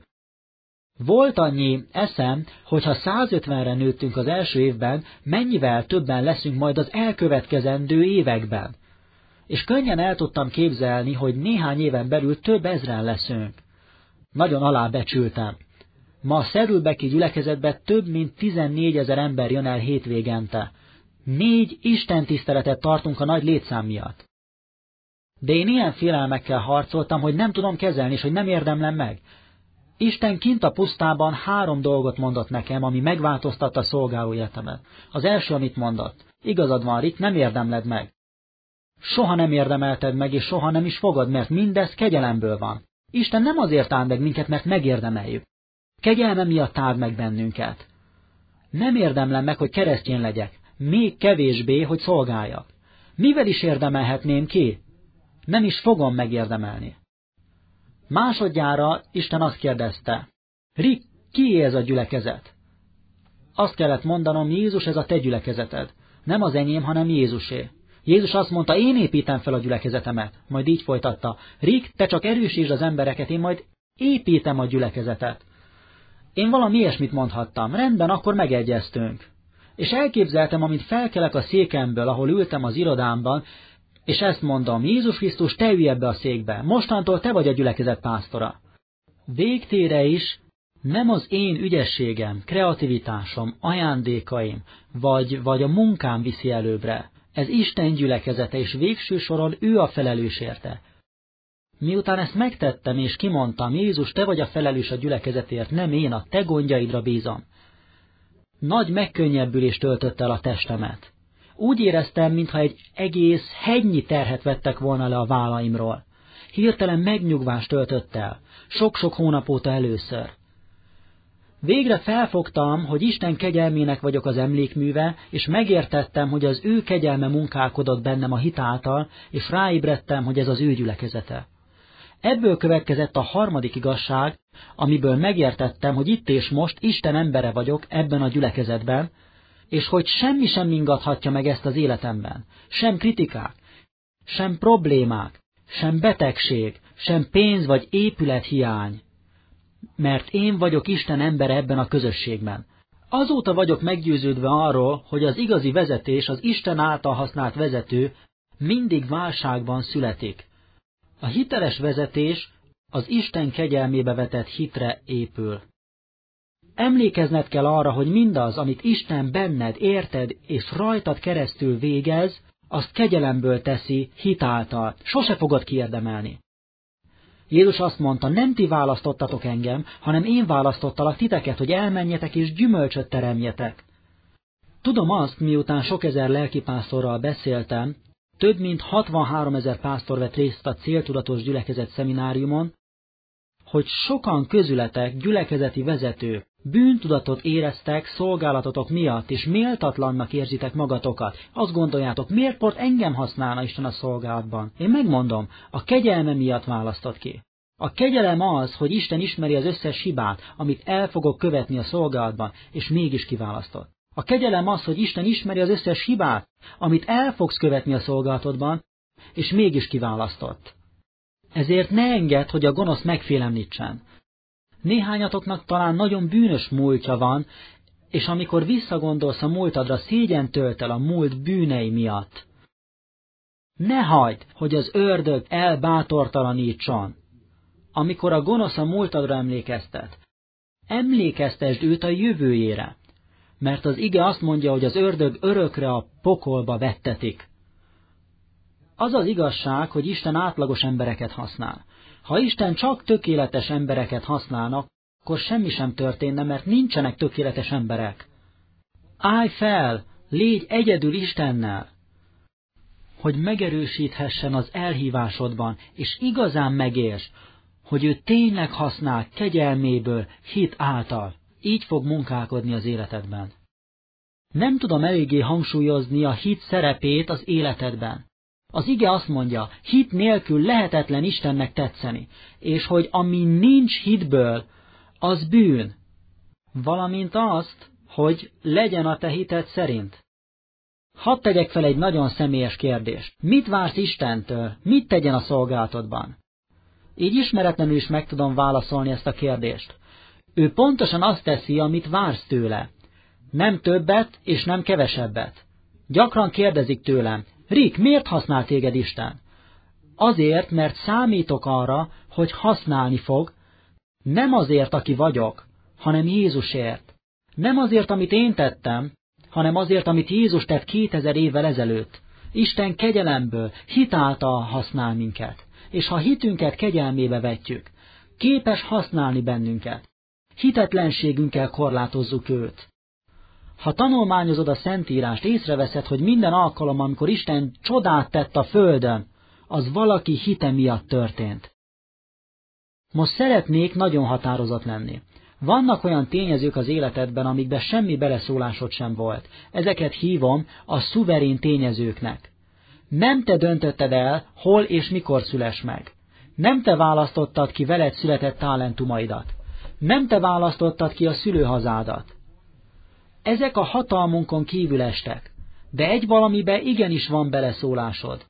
Volt annyi eszem, hogy ha 150-re nőttünk az első évben, mennyivel többen leszünk majd az elkövetkezendő években. És könnyen el tudtam képzelni, hogy néhány éven belül több ezren leszünk. Nagyon alábecsültem. Ma a Szerülbeki gyülekezetbe több mint 14 000 ember jön el hétvégente. 4 istentiszteletet tartunk a nagy létszám miatt. De én ilyen félelmekkel harcoltam, hogy nem tudom kezelni, és hogy nem érdemlem meg. Isten kint a pusztában 3 dolgot mondott nekem, ami megváltoztatta a szolgáló életemet. Az első, amit mondott: igazad van, Rick, nem érdemled meg. Soha nem érdemelted meg, és soha nem is fogod, mert mindez kegyelemből van. Isten nem azért áld meg minket, mert megérdemeljük. Kegyelme miatt áld meg bennünket. Nem érdemlem meg, hogy keresztény legyek, még kevésbé, hogy szolgáljak. Mivel is érdemelhetném ki? Nem is fogom megérdemelni. Másodjára Isten azt kérdezte: Rick, kié ez a gyülekezet? Azt kellett mondanom: Jézus, ez a te gyülekezeted. Nem az enyém, hanem Jézusé. Jézus azt mondta: én építem fel a gyülekezetemet. Majd így folytatta: Rick, te csak erősítsd az embereket, én majd építem a gyülekezetet. Én valami ilyesmit mondhattam. Rendben, akkor megegyeztünk. És elképzeltem, amint felkelek a székemből, ahol ültem az irodámban, és ezt mondom: Jézus Krisztus, te ülj ebbe a székbe. Mostantól te vagy a gyülekezet pásztora. Végtére is nem az én ügyességem, kreativitásom, ajándékaim, vagy a munkám viszi előbbre. Ez Isten gyülekezete, és végső soron ő a felelős érte. Miután ezt megtettem, és kimondtam: Jézus, te vagy a felelős a gyülekezetért, nem én, a te gondjaidra bízom. Nagy megkönnyebbülést töltött el a testemet. Úgy éreztem, mintha egy egész hegynyi terhet vettek volna le a vállaimról. Hirtelen megnyugvást töltött el, sok-sok hónap óta először. Végre felfogtam, hogy Isten kegyelmének vagyok az emlékműve, és megértettem, hogy az ő kegyelme munkálkodott bennem a hit által, és ráébredtem, hogy ez az ő gyülekezete. Ebből következett a harmadik igazság, amiből megértettem, hogy itt és most Isten embere vagyok ebben a gyülekezetben, és hogy semmi sem ingathatja meg ezt az életemben. Sem kritikák, sem problémák, sem betegség, sem pénz vagy épülethiány. Mert én vagyok Isten embere ebben a közösségben. Azóta vagyok meggyőződve arról, hogy az igazi vezetés, az Isten által használt vezető mindig válságban születik. A hiteles vezetés az Isten kegyelmébe vetett hitre épül. Emlékezned kell arra, hogy mindaz, amit Isten benned, érted és rajtad keresztül végez, azt kegyelemből teszi hit által, sose fogod kiérdemelni. Jézus azt mondta, nem ti választottatok engem, hanem én választottalak titeket, hogy elmenjetek és gyümölcsöt teremjetek. Tudom azt, miután sok ezer lelkipásztorral beszéltem, több mint 63 000 pásztor vett részt a Céltudatos Gyülekezet szemináriumon, hogy sokan közületek, gyülekezeti vezetők bűntudatot éreztek szolgálatotok miatt, és méltatlannak érzitek magatokat. Azt gondoljátok, miért pont engem használna Isten a szolgálatban? Én megmondom, a kegyelme miatt választott ki. A kegyelem az, hogy Isten ismeri az összes hibát, amit el fogok követni a szolgálatban, és mégis kiválasztott. A kegyelem az, hogy Isten ismeri az összes hibát, amit el fogsz követni a szolgálatodban, és mégis kiválasztott. Ezért ne engedd, hogy a gonosz megfélemlítsen. Néhányatoknak talán nagyon bűnös múltja van, és amikor visszagondolsz a múltadra, szégyen tölt el a múlt bűnei miatt. Ne hagyd, hogy az ördög elbátortalanítson. Amikor a gonosz a múltadra emlékeztet, emlékeztesd őt a jövőjére, mert az ige azt mondja, hogy az ördög örökre a pokolba vettetik. Az az igazság, hogy Isten átlagos embereket használ. Ha Isten csak tökéletes embereket használna, akkor semmi sem történne, mert nincsenek tökéletes emberek. Állj fel, légy egyedül Istennel, hogy megerősíthessen az elhívásodban, és igazán megérts, hogy ő tényleg használ kegyelméből, hit által. Így fog munkálkodni az életedben. Nem tudom eléggé hangsúlyozni a hit szerepét az életedben. Az ige azt mondja, hit nélkül lehetetlen Istennek tetszeni, és hogy ami nincs hitből, az bűn, valamint azt, hogy legyen a te hited szerint. Hadd tegyek fel egy nagyon személyes kérdést. Mit vársz Istentől? Mit tegyen a szolgálatodban? Így ismeretlenül is meg tudom válaszolni ezt a kérdést. Ő pontosan azt teszi, amit vársz tőle. Nem többet és nem kevesebbet. Gyakran kérdezik tőlem, Rick, miért használ téged Isten? Azért, mert számítok arra, hogy használni fog, nem azért, aki vagyok, hanem Jézusért. Nem azért, amit én tettem, hanem azért, amit Jézus tett 2000 évvel ezelőtt. Isten kegyelemből, hit által használ minket. És ha hitünket kegyelmébe vetjük, képes használni bennünket. Hitetlenségünkkel korlátozzuk őt. Ha tanulmányozod a Szentírást, észreveszed, hogy minden alkalom, amikor Isten csodát tett a földön, az valaki hite miatt történt. Most szeretnék nagyon határozott lenni. Vannak olyan tényezők az életedben, amikben semmi beleszólásod sem volt. Ezeket hívom a szuverén tényezőknek. Nem te döntötted el, hol és mikor szüless meg. Nem te választottad ki veled született talentumaidat. Nem te választottad ki a szülőhazádat. Ezek a hatalmunkon kívül estek, de egy valamibe igenis van beleszólásod.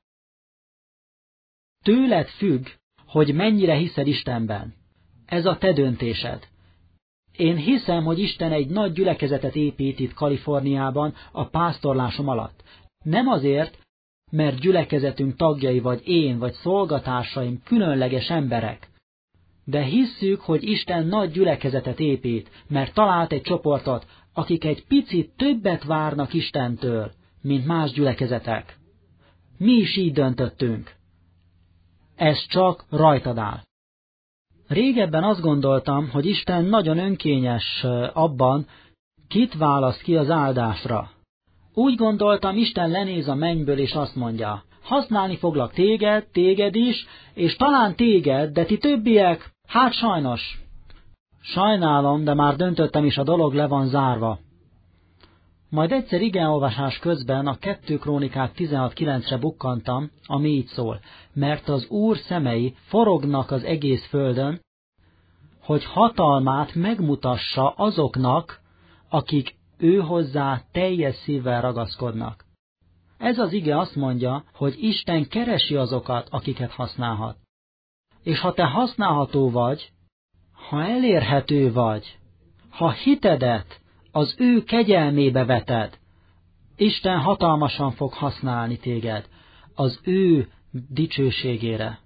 Tőled függ, hogy mennyire hiszed Istenben. Ez a te döntésed. Én hiszem, hogy Isten egy nagy gyülekezetet épít itt Kaliforniában a pásztorlásom alatt. Nem azért, mert gyülekezetünk tagjai vagy én, vagy szolgatársaim különleges emberek. De hisszük, hogy Isten nagy gyülekezetet épít, mert talált egy csoportot, akik egy picit többet várnak Istentől, mint más gyülekezetek. Mi is így döntöttünk. Ez csak rajtad áll. Régebben azt gondoltam, hogy Isten nagyon önkényes abban, kit választ ki az áldásra. Úgy gondoltam, Isten lenéz a mennyből, és azt mondja, használni foglak téged is, és talán téged, de ti többiek, hát sajnos, Sajnálom, de már döntöttem, és a dolog le van zárva. Majd egyszer igeolvasás közben a 2 Krónikák 16:9-re bukkantam, ami így szól, mert az Úr szemei forognak az egész földön, hogy hatalmát megmutassa azoknak, akik ő hozzá teljes szívvel ragaszkodnak. Ez az ige azt mondja, hogy Isten keresi azokat, akiket használhat. És ha te használható vagy, ha elérhető vagy, ha hitedet az ő kegyelmébe veted, Isten hatalmasan fog használni téged az ő dicsőségére.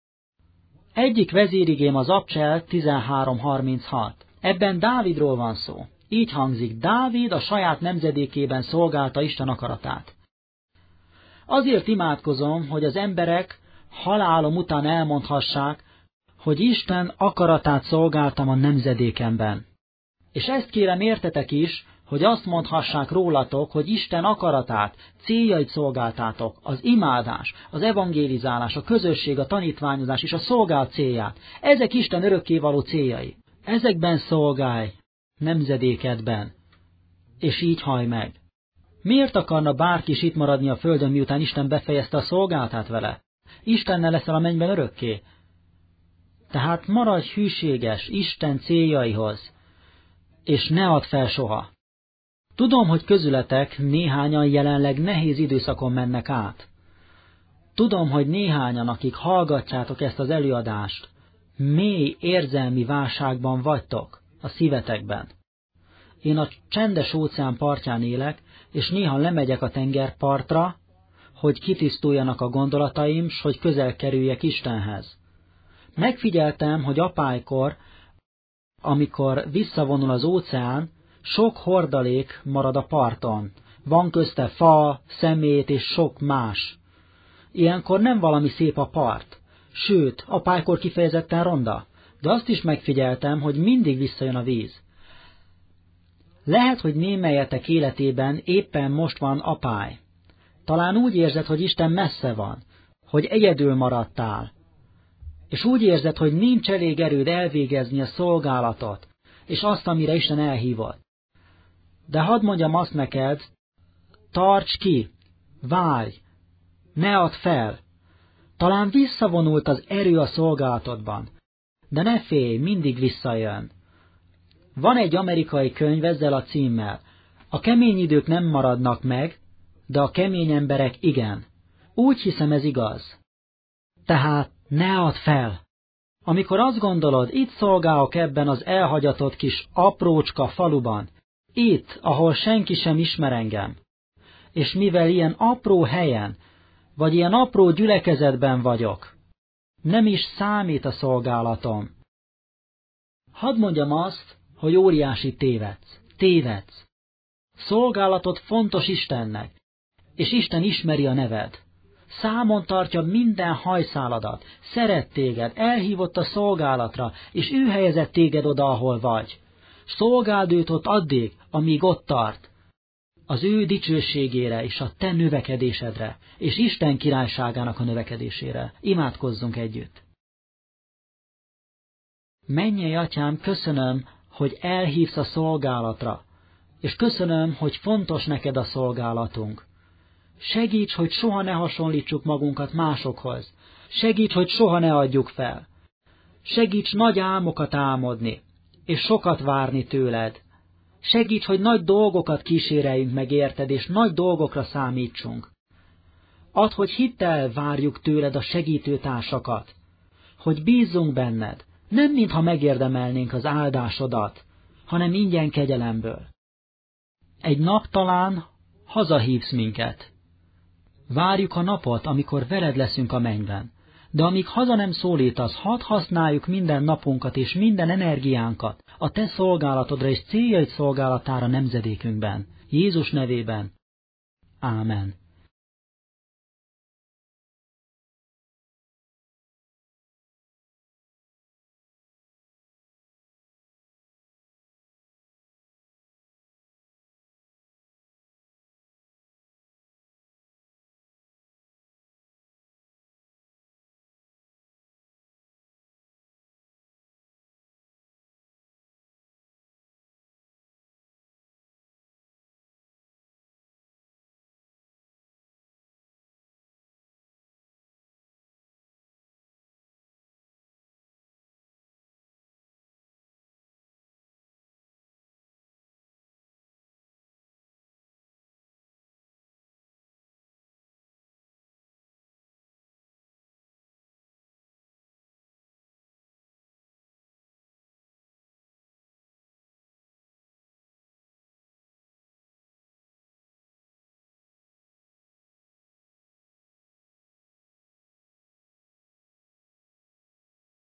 Egyik vezérigém az Abcsel 13:36. Ebben Dávidról van szó. Így hangzik: Dávid a saját nemzedékében szolgálta Isten akaratát. Azért imádkozom, hogy az emberek halálom után elmondhassák, hogy Isten akaratát szolgáltam a nemzedékemben. És ezt kérem értetek is, hogy azt mondhassák rólatok, hogy Isten akaratát, céljait szolgáltátok, az imádás, az evangélizálás, a közösség, a tanítványozás és a szolgálat célját. Ezek Isten örökkévaló céljai. Ezekben szolgálj, nemzedékedben, és így hallj meg. Miért akarna bárki is itt maradni a földön, miután Isten befejezte a szolgálatát vele? Istennel leszel a mennyben örökké. Tehát maradj hűséges Isten céljaihoz, és ne add fel soha. Tudom, hogy közületek néhányan jelenleg nehéz időszakon mennek át. Tudom, hogy néhányan, akik hallgatjátok ezt az előadást, mély érzelmi válságban vagytok a szívetekben. Én a csendes óceán partján élek, és néha lemegyek a tengerpartra, hogy kitisztuljanak a gondolataim, s hogy közel kerüljek Istenhez. Megfigyeltem, hogy apálykor, amikor visszavonul az óceán, sok hordalék marad a parton. Van közte fa, szemét és sok más. Ilyenkor nem valami szép a part, sőt, apálykor kifejezetten ronda, de azt is megfigyeltem, hogy mindig visszajön a víz. Lehet, hogy némelyetek életében éppen most van apály. Talán úgy érzed, hogy Isten messze van, hogy egyedül maradtál, és úgy érzed, hogy nincs elég erőd elvégezni a szolgálatot, és azt, amire Isten elhívott. De hadd mondjam azt neked, tarts ki, várj, ne add fel. Talán visszavonult az erő a szolgálatodban, de ne félj, mindig visszajön. Van egy amerikai könyv ezzel a címmel: A kemény idők nem maradnak meg, de a kemény emberek igen. Úgy hiszem, ez igaz. Tehát ne add fel. Amikor azt gondolod, itt szolgálok ebben az elhagyatott kis aprócska faluban, itt, ahol senki sem ismer engem, és mivel ilyen apró helyen, vagy ilyen apró gyülekezetben vagyok, nem is számít a szolgálatom. Hadd mondjam azt, hogy óriási tévedsz. Szolgálatod fontos Istennek, és Isten ismeri a neved. Számon tartja minden hajszáladat, szeret téged, elhívott a szolgálatra, és ő helyezett téged oda, ahol vagy. Szolgáld őt ott addig, amíg ott tart, az ő dicsőségére és a te növekedésedre, és Isten királyságának a növekedésére. Imádkozzunk együtt. Mennyei Atyám, köszönöm, hogy elhívsz a szolgálatra, és köszönöm, hogy fontos neked a szolgálatunk. Segíts, hogy soha ne hasonlítsuk magunkat másokhoz. Segíts, hogy soha ne adjuk fel. Segíts nagy álmokat álmodni, és sokat várni tőled. Segíts, hogy nagy dolgokat kíséreljünk meg érted, és nagy dolgokra számítsunk. Add, hogy hittel várjuk tőled a segítőtársakat, hogy bízzunk benned, nem mintha megérdemelnénk az áldásodat, hanem ingyen kegyelemből. Egy nap talán hazahívsz minket. Várjuk a napot, amikor veled leszünk a mennyben, de amíg haza nem szólítasz, hadd használjuk minden napunkat és minden energiánkat a te szolgálatodra és céljaid szolgálatára nemzedékünkben. Jézus nevében. Ámen.